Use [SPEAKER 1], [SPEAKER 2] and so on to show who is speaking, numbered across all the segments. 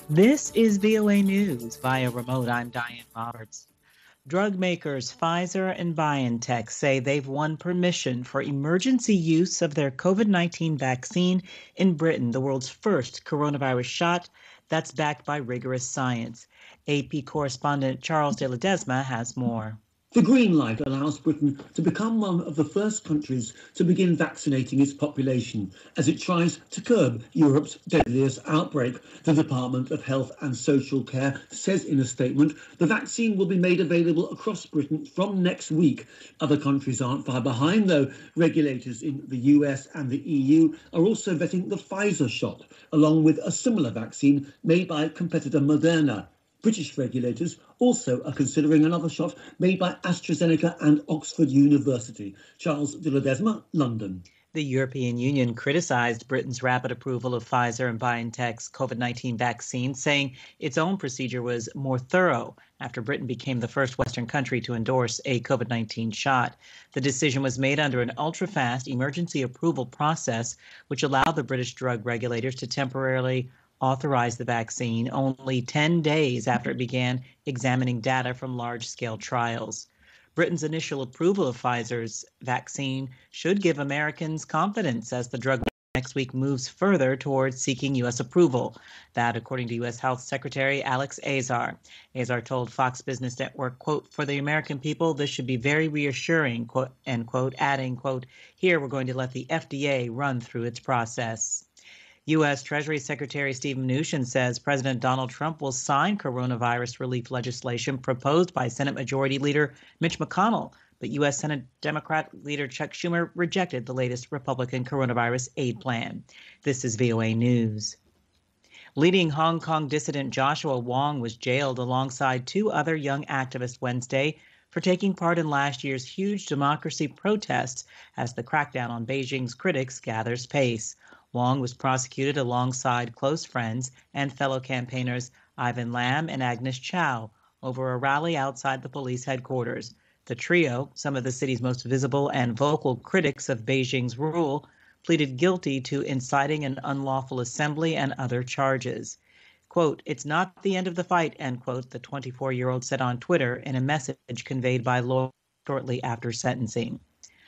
[SPEAKER 1] This is VOA News via remote. I'm Diane Roberts. Drug makers Pfizer and BioNTech say they've won permission for emergency use of their COVID-19 vaccine in Britain, the world's first coronavirus shot that's backed by rigorous science. AP correspondent Charles de Ledesma has more.
[SPEAKER 2] The green light allows Britain to become one of the first countries to begin vaccinating its population as it tries to curb Europe's deadliest outbreak. The Department of Health and Social Care says in a statement the vaccine will be made available across Britain from next week. Other countries aren't far behind, though. Regulators in the US and the EU are also vetting the Pfizer shot, along with a similar vaccine made by competitor Moderna. British regulators also are considering another shot made by AstraZeneca and Oxford University. Charles de Ledesma, London.
[SPEAKER 1] The European Union criticized Britain's rapid approval of Pfizer and BioNTech's COVID-19 vaccine, saying its own procedure was more thorough after Britain became the first Western country to endorse a COVID-19 shot. The decision was made under an ultra-fast emergency approval process, which allowed the British drug regulators to temporarily authorize the vaccine only 10 days after it began examining data from large-scale trials. Britain's initial approval of Pfizer's vaccine should give Americans confidence as the drug next week moves further towards seeking U.S. approval. That, according to U.S. Health Secretary Alex Azar. Azar told Fox Business Network, quote, "For the American people, this should be very reassuring," quote, end quote, adding, quote, "Here we're going to let the FDA run through its process." U.S. Treasury Secretary Steve Mnuchin says President Donald Trump will sign coronavirus relief legislation proposed by Senate Majority Leader Mitch McConnell, but U.S. Senate Democrat leader Chuck Schumer rejected the latest Republican coronavirus aid plan. This is VOA News. Leading Hong Kong dissident Joshua Wong was jailed alongside two other young activists Wednesday for taking part in last year's huge democracy protests as the crackdown on Beijing's critics gathers pace. Wong was prosecuted alongside close friends and fellow campaigners Ivan Lam and Agnes Chow over a rally outside the police headquarters. The trio, some of the city's most visible and vocal critics of Beijing's rule, pleaded guilty to inciting an unlawful assembly and other charges. Quote, "It's not the end of the fight," end quote, the 24-year-old said on Twitter in a message conveyed by lawyers shortly after sentencing.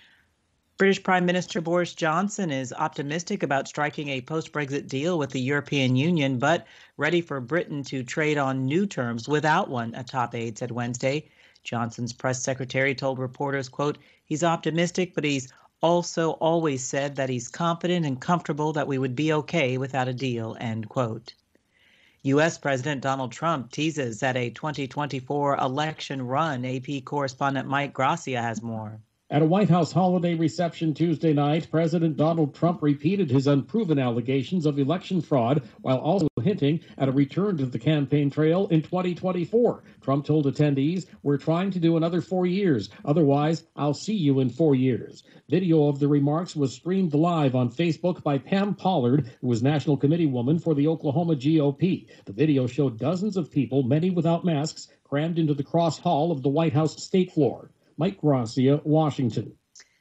[SPEAKER 1] British Prime Minister Boris Johnson is optimistic about striking a post-Brexit deal with the European Union, but ready for Britain to trade on new terms without one, a top aide said Wednesday. Johnson's press secretary told reporters, quote, "He's optimistic, but he's also always said that he's confident and comfortable that we would be okay without a deal," end quote. U.S. President Donald Trump teases at a 2024 election run. AP correspondent Mike Gracia has more.
[SPEAKER 3] At a White House holiday reception Tuesday night, President Donald Trump repeated his unproven allegations of election fraud while also hinting at a return to the campaign trail in 2024. Trump told attendees, "We're trying to do another 4 years. Otherwise, I'll see you in 4 years." Video of the remarks was streamed live on Facebook by Pam Pollard, who was National Committee woman for the Oklahoma GOP. The video showed dozens of people, many without masks, crammed into the cross hall of the White House state floor. Mike Gracia, Washington.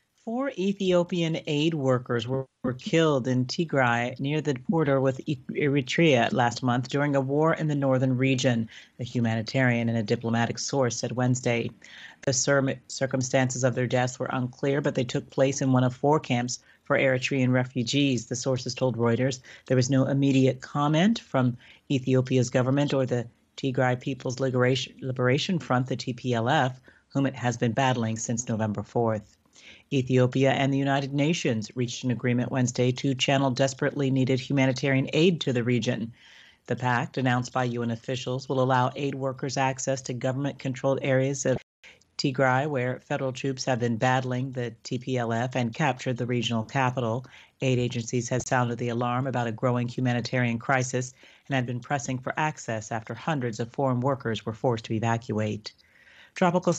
[SPEAKER 1] 4 Ethiopian aid workers were killed in Tigray near the border with Eritrea last month during a war in the northern region, a humanitarian and a diplomatic source said Wednesday. The circumstances of their deaths were unclear, but they took place in one of 4 camps for Eritrean refugees, the sources told Reuters. There was no immediate comment from Ethiopia's government or the Tigray People's Liberation Front, the TPLF, whom it has been battling since November 4th. Ethiopia and the United Nations reached an agreement Wednesday to channel desperately needed humanitarian aid to the region. The pact, announced by UN officials, will allow aid workers access to government-controlled areas of Tigray, where federal troops have been battling the TPLF and captured the regional capital. Aid agencies had sounded the alarm about a growing humanitarian crisis and had been pressing for access after hundreds of foreign workers were forced to evacuate. Tropical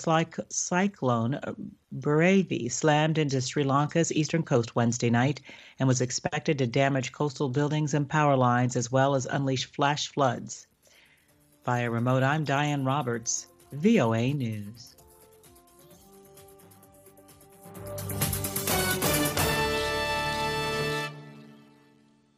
[SPEAKER 1] cyclone Burevi slammed into Sri Lanka's eastern coast Wednesday night and was expected to damage coastal buildings and power lines as well as unleash flash floods. Via remote, I'm Diane Roberts, VOA News.